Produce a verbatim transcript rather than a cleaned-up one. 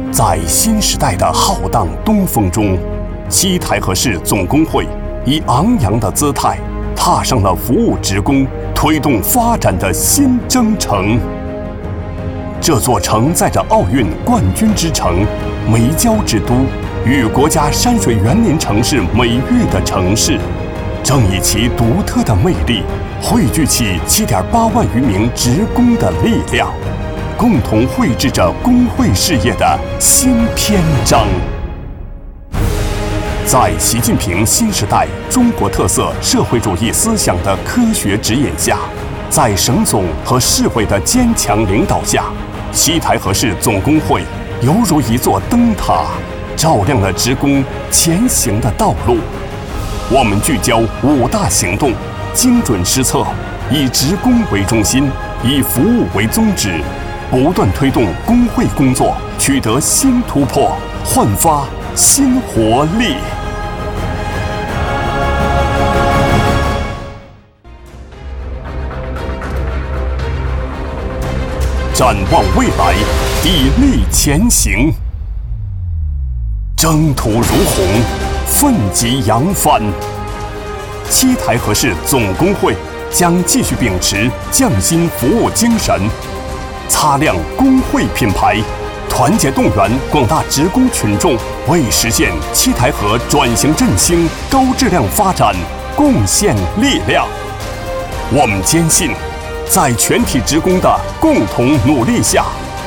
在新时代的浩荡东风中，西台河市总工会以昂扬的姿态踏上了服务职工、推动发展的新征程。这座承载着奥运冠军之城、煤焦之都与国家山水园林城市美誉的城市，正以其独特的魅力，汇聚起七点八万余名职工的力量，共同绘制着工会事业的新篇章。在习近平新时代中国特色社会主义思想的科学指引下，在省总和市委的坚强领导下，西台河市总工会犹如一座灯塔，照亮了职工前行的道路。我们聚焦五大行动，精准施策，以职工为中心，以服务为宗旨，不断推动工会工作取得新突破，焕发新活力。展望未来，砥砺前行，征途如虹，奋楫扬帆。西台河市总工会将继续秉持匠心服务精神，擦亮工会品牌，团结动员广大职工群众，为实现七台河转型振兴、高质量发展贡献力量。我们坚信，在全体职工的共同努力下，